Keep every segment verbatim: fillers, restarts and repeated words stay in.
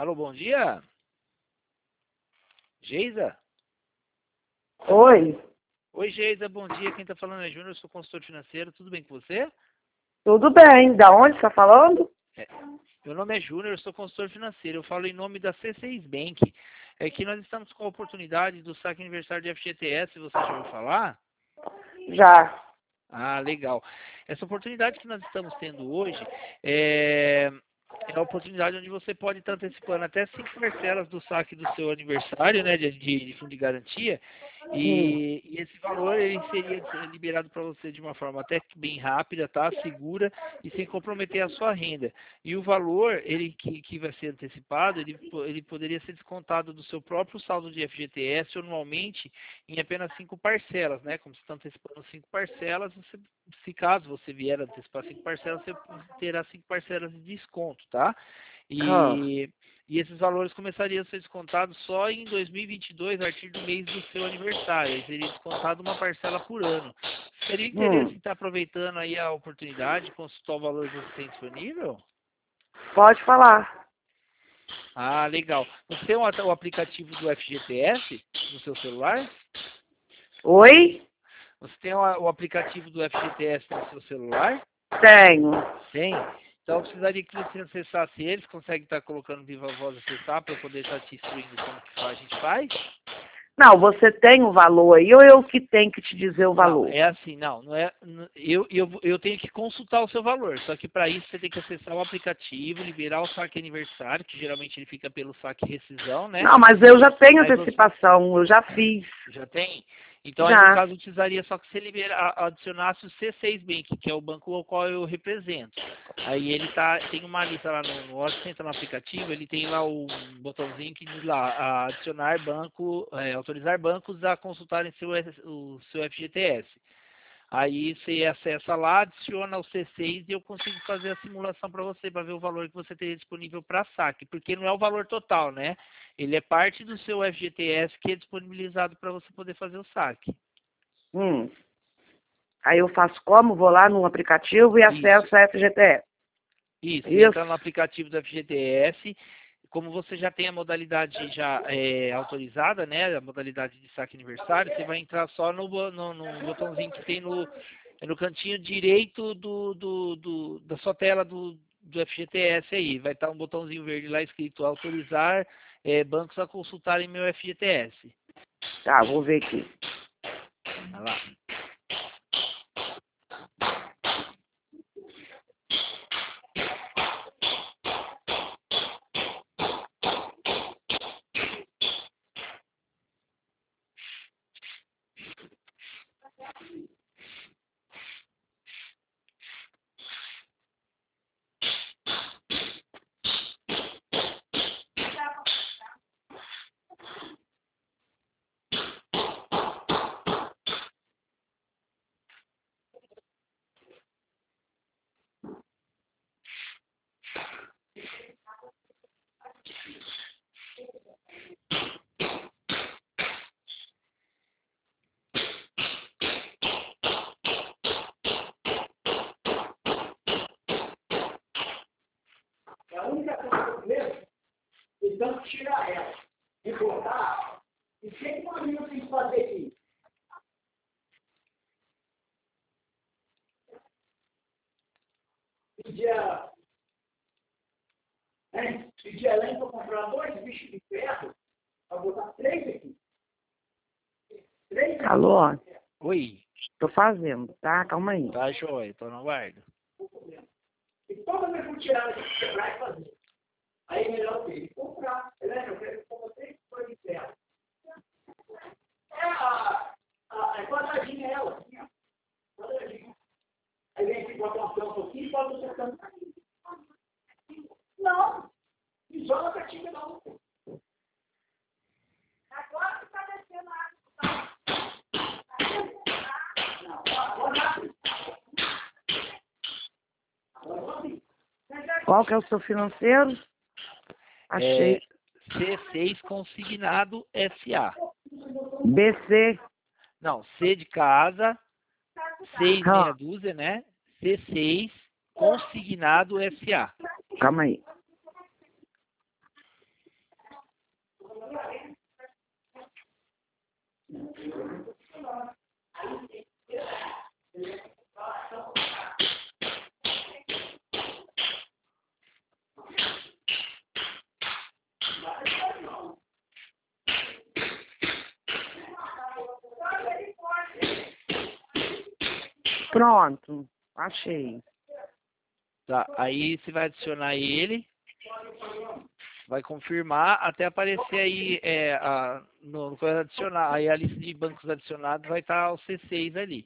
Alô, bom dia. Geisa? Oi, Oi, Geisa, bom dia. Quem está falando é Júnior, sou consultor financeiro. Tudo bem com você? tudo bem? Da onde você está falando? É, meu nome é Júnior, eu sou consultor financeiro. Eu falo em nome da C seis Bank. É que nós estamos com a oportunidade do saque aniversário de F G T S. Você já ouviu falar? Já. Ah, legal. Essa oportunidade que nós estamos tendo hoje é, é a oportunidade onde você pode estar antecipando até cinco parcelas do saque do seu aniversário, né, de, de, de fundo de garantia. Hum. E, e esse valor ele seria liberado para você de uma forma até que bem rápida, tá? Segura e sem comprometer a sua renda. E o valor ele que, que vai ser antecipado, ele, po- ele poderia ser descontado do seu próprio saldo de F G T S anualmente em apenas cinco parcelas, né? Como você está antecipando cinco parcelas, você, se caso você vier a antecipar cinco parcelas, você terá cinco parcelas de desconto, tá? Ah. E, e esses valores começariam a ser descontados só em dois mil e vinte e dois, a partir do mês do seu aniversário. Aí seria descontado uma parcela por ano. Seria interesse Hum. em estar aproveitando aí a oportunidade de consultar o valor que você tem disponível? Pode falar. Ah, legal. Você tem o, o aplicativo do F G T S no seu celular? Oi? Você tem o, o aplicativo do F G T S no seu celular? Tenho. Tem? Então eu precisaria que você acessasse eles, consegue estar colocando viva voz acessar para eu poder estar te instruindo como que a gente faz? Não, você tem o valor aí ou eu que tenho que te dizer o Não, valor? é assim, não, não é. n- Eu, eu, eu tenho que consultar o seu valor, só que para isso você tem que acessar o aplicativo, liberar o saque aniversário, que geralmente ele fica pelo saque rescisão, né? Não, mas eu já tenho Aí você antecipação, eu já fiz. já tem? Então aí no Já. caso eu precisaria só que você libera, a- adicionasse o C seis Bank, que é o banco ao qual eu represento. Aí ele tá, tem uma lista lá no, no hora que você entra no aplicativo, ele tem lá um botãozinho que diz lá, a adicionar banco, é, autorizar bancos a consultarem seu, S- o seu F G T S. Aí você acessa lá, adiciona o C seis e eu consigo fazer a simulação para você, para ver o valor que você teria disponível para saque, porque não é o valor total, né? Ele é parte do seu F G T S que é disponibilizado para você poder fazer o saque. Hum. Aí eu faço como? Vou lá no aplicativo e Isso, acesso a F G T S. isso. Você entra no Isso. aplicativo do F G T S, como você já tem a modalidade já é, autorizada, né? A modalidade de saque aniversário, você vai entrar só no, bo- no, no botãozinho que tem no, é no cantinho direito do, do, do- da sua tela do, do F G T S aí. Vai estar um botãozinho verde lá escrito autorizar é, bancos a consultarem meu F G T S. Tá, vou ver aqui. Olha lá. É a única coisa que eu vejo, então tirar ela e botar. E o que que uma menina tem que fazer aqui? Pedir a, hein? Pedir a lente para comprar dois bichos de ferro, para botar três aqui. Três aqui. Alô? Oi, Tô fazendo, tá? Calma aí. tá joia, tô no guarda. E toda vez que eu tirar ela de quebrar e fazer. Aí é melhor ele comprar. Né? Eu quero comprar três coisas de ferro. É a, a, a quadradinha ela, assim, ó. Quadradinha. Aí vem aqui, bota uma tampa aqui e bota o seu tampa aqui. Não, isola a catinga não. Agora que tá descendo a água. Não, agora. Qual que é o seu financeiro? É Achei. C seis consignado S A. B C. Não, C de casa, seis meia Ah, dúzia, né? C seis consignado S A. calma aí. Pronto, achei. Tá, aí você vai adicionar ele, vai confirmar até aparecer aí, é, a, no, no coisa adicionar, aí a lista de bancos adicionados vai estar o C seis ali.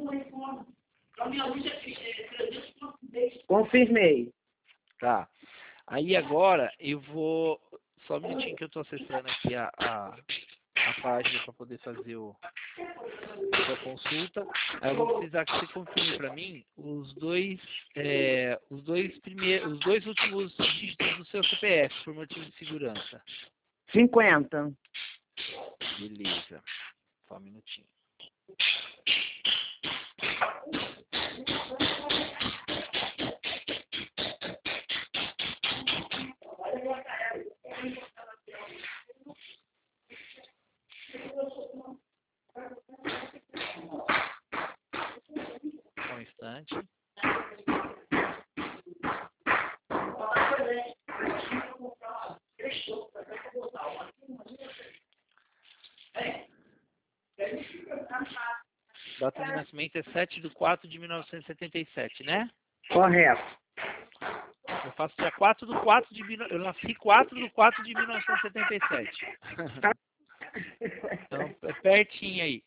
Confirmei. Tá, aí agora eu vou, só um minutinho que eu estou acessando aqui a, a, a página para poder fazer o, a sua consulta. Aí eu vou precisar que você confirme para mim os dois, é, os dois primeiros, os dois últimos dígitos do seu C P F, por motivo de segurança. cinquenta. Beleza. Só um minutinho. Só um instante. Data de nascimento é sete de quatro de mil novecentos e setenta e sete, né? Correto. Eu faço dia quatro de quatro de mil, eu nasci quatro de quatro de mil novecentos e setenta e sete. Então, é pertinho aí.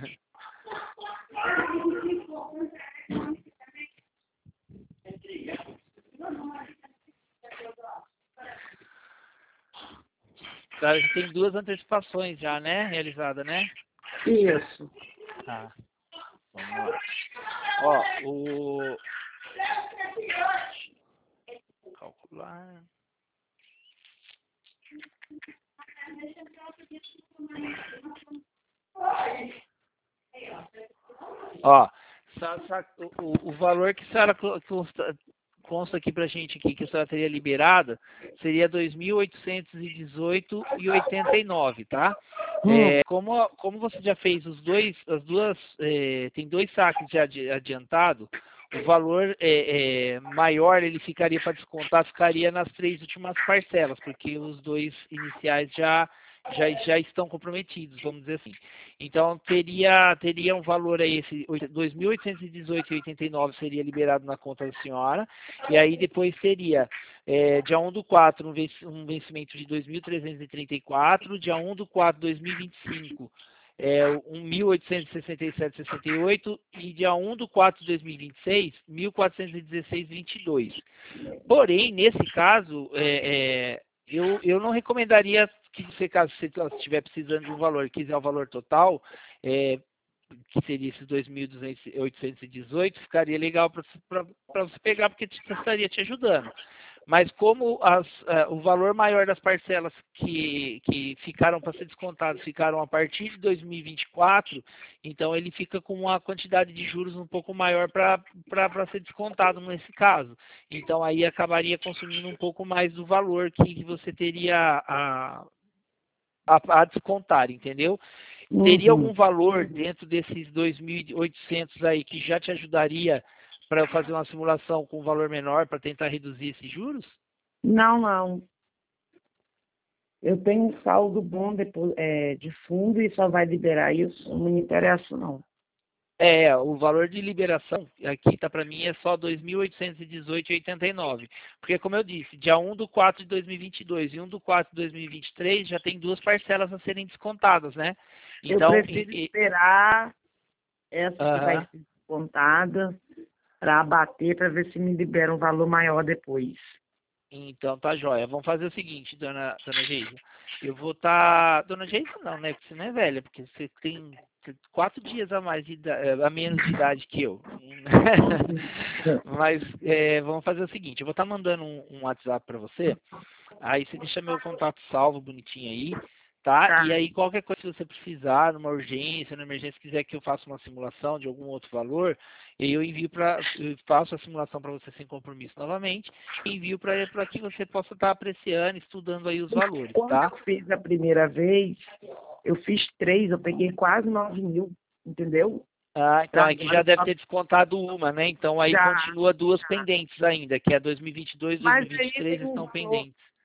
Cara, já tem duas antecipações já, né? Realizada, né? Isso. Tá. Vamos lá. Ó, o... Calcular... Ó, sa- sa- o, o valor que a senhora co- consta, consta aqui pra gente aqui, que a senhora teria liberado, seria dois mil oitocentos e dezoito reais e oitenta e nove centavos, tá? É, como, como você já fez os dois, as duas, é, tem dois saques já adi- adiantado, o valor é, é, maior ele ficaria para descontar, ficaria nas três últimas parcelas, porque os dois iniciais já já, já estão comprometidos, vamos dizer assim. Então, teria, teria um valor aí, esse dois mil oitocentos e dezoito reais e oitenta e nove centavos seria liberado na conta da senhora, e aí depois seria, é, dia um do quatro, um venc- um vencimento de dois mil trezentos e trinta e quatro, dia um do quatro de dois mil e vinte e cinco, é, um mil oitocentos e sessenta e sete vírgula sessenta e oito, e dia um do quatro de dois mil e vinte e seis, mil quatrocentos e dezesseis vírgula vinte e dois. Porém, nesse caso, é, é, eu, eu não recomendaria que você, caso você estiver precisando de um valor, quiser o valor total, é, que seria esses dois mil oitocentos e dezoito, ficaria legal para você pegar, porque te, estaria te ajudando. Mas como as, uh, o valor maior das parcelas que, que ficaram para ser descontadas ficaram a partir de dois mil e vinte e quatro, então ele fica com uma quantidade de juros um pouco maior para ser descontado nesse caso. Então aí acabaria consumindo um pouco mais do valor que você teria a, a, a descontar, entendeu? Teria Uhum. algum valor dentro desses dois mil e oitocentos aí que já te ajudaria para eu fazer uma simulação com um valor menor para tentar reduzir esses juros? Não, não. Eu tenho um saldo bom depois, é, de fundo e só vai liberar isso. Não me interessa, não. É, o valor de liberação aqui tá para mim é só dois mil oitocentos e dezoito reais e oitenta e nove centavos. Porque, como eu disse, dia um do quatro de dois mil e vinte e dois e um do quatro de dois mil e vinte e três já tem duas parcelas a serem descontadas, né? Então, eu prefiro e, esperar essa uh-huh. que vai ser descontada para abater, para ver se me libera um valor maior depois. Então tá joia. Vamos fazer o seguinte, dona, dona Geisa. Eu vou estar. Tá... Dona Geisa não, né? Porque você não é velha, porque você tem quatro dias a mais de idade, a menos de idade que eu. Mas é, vamos fazer o seguinte, eu vou estar tá mandando um, um WhatsApp para você. Aí você deixa meu contato salvo bonitinho aí. Tá? Tá. E aí, qualquer coisa que você precisar, numa urgência, numa emergência, quiser que eu faça uma simulação de algum outro valor, eu envio para, eu faço a simulação para você sem compromisso novamente, e envio para que você possa estar apreciando, estudando aí os valores, Quando tá? eu fiz a primeira vez, eu fiz três, eu peguei quase nove mil, entendeu? Ah, então Pra é que já agora deve só- ter descontado uma, né? Então aí Já, continua duas já. pendentes ainda, que é dois mil e vinte e dois e Mas aí dois mil e vinte e três tem um estão valor, pendentes.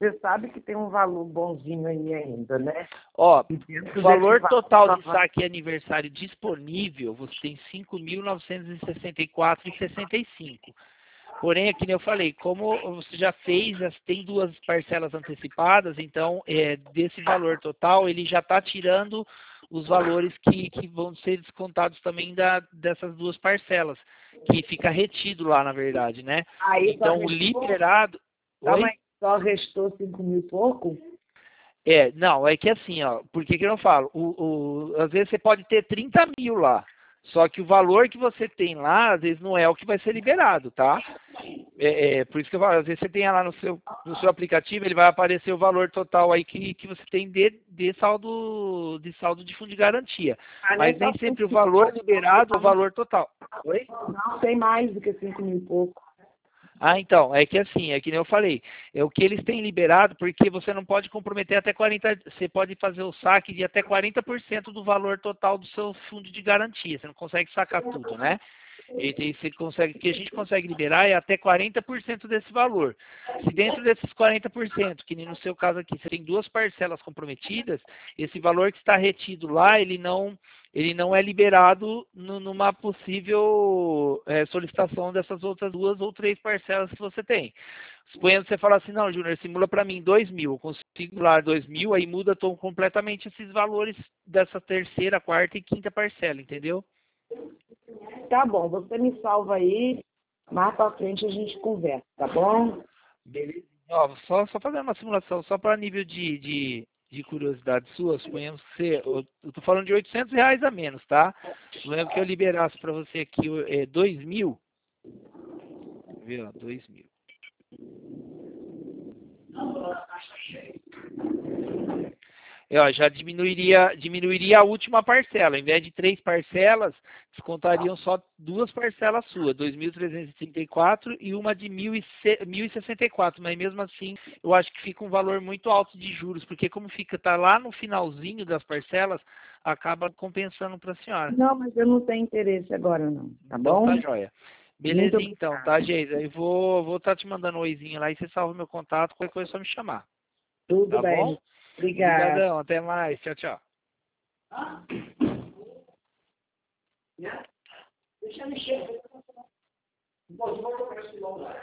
você sabe que tem um valor bonzinho aí ainda, né? Ó, E dentro o valor desse total valor- de saque aniversário disponível, você tem cinco mil novecentos e sessenta e quatro reais e sessenta e cinco centavos. Porém, aqui eu falei, como você já fez, as- tem duas parcelas antecipadas, então, é, desse valor total, ele já está tirando os valores que, que vão ser descontados também da, dessas duas parcelas, que fica retido lá, na verdade, né? Aí só Então, o restou, liberado... calma Oi? aí, só restou cinco mil e pouco? É, não, é que assim, ó, por que que eu não falo? O, o, às vezes você pode ter trinta mil lá, só que o valor que você tem lá, às vezes não é o que vai ser liberado, tá? É, é, por isso que eu falo, às vezes você tem lá no seu, no seu aplicativo, ele vai aparecer o valor total aí que, que você tem de, de saldo de saldo de fundo de garantia. Ah, Mas nem nem só sempre o cinco mil, valor liberado é o valor total. Oi? não tem mais do que cinco mil e pouco. Ah, então, é que assim, é que nem eu falei, é o que eles têm liberado, porque você não pode comprometer até quarenta, você pode fazer o saque de até quarenta por cento do valor total do seu fundo de garantia, você não consegue sacar tudo, né? E tem- você consegue, o que a gente consegue liberar é até quarenta por cento desse valor. Se dentro desses quarenta por cento, que nem no seu caso aqui, você tem duas parcelas comprometidas, esse valor que está retido lá, ele não, ele não é liberado no, numa possível é, solicitação dessas outras duas ou três parcelas que você tem. Suponhando que você fala assim, não, Júnior, simula para mim dois mil, eu consigo lá dois mil, aí muda tom, completamente esses valores dessa terceira, quarta e quinta parcela, entendeu? Tá bom, você me salva aí, mais pra frente a gente conversa, tá bom? Beleza. Ó, só, só fazendo uma simulação, só para nível de, de, de curiosidade sua, suponhamos que você, eu, eu tô falando de oitocentos reais a menos, tá? Suponhamos que eu liberasse para você aqui é, dois mil, deixa eu ver, ó, dois mil. É, ó, já diminuiria, diminuiria a última parcela. Em vez de três parcelas, descontariam só duas parcelas suas, dois mil trezentos e trinta e quatro e uma de mil e sessenta e quatro. Mas mesmo assim, eu acho que fica um valor muito alto de juros, porque como fica, tá lá no finalzinho das parcelas, acaba compensando para a senhora. Não, mas eu não tenho interesse agora não, tá Então bom? tá joia. Beleza, Muito então, tá, Geisa? Eu vou vou estar te mandando um oizinho lá e você salva meu contato, qualquer coisa é só me chamar. Tudo Tá bom? bem. Obrigada. Obrigadão, até mais. Tchau, tchau. Deixa eu mexer. Pode voltar para esse lugar.